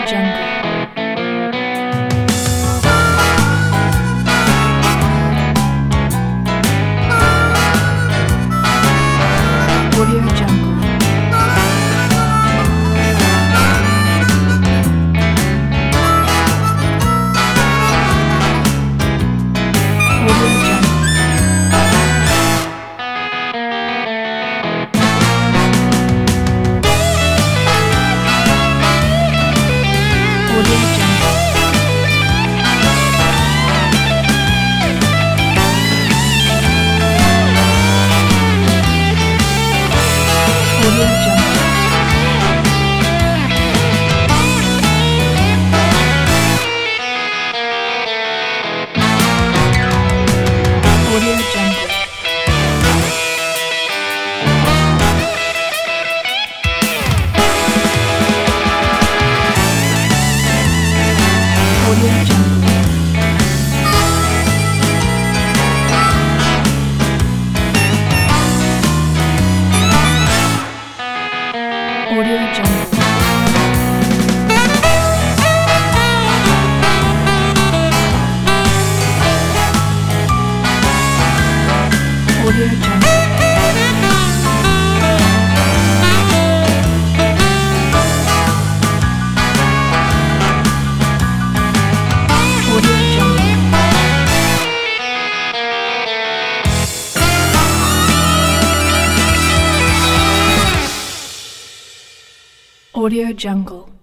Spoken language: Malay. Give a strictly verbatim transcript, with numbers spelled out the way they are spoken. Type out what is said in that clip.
Jungle. Audio Jungle. Audio Jungle. Audio Jungle. Audio Jungle. Audio Jungle. Audio Jungle. Audio Jungle. Audio Jungle. Audio Jungle. Audio Jungle.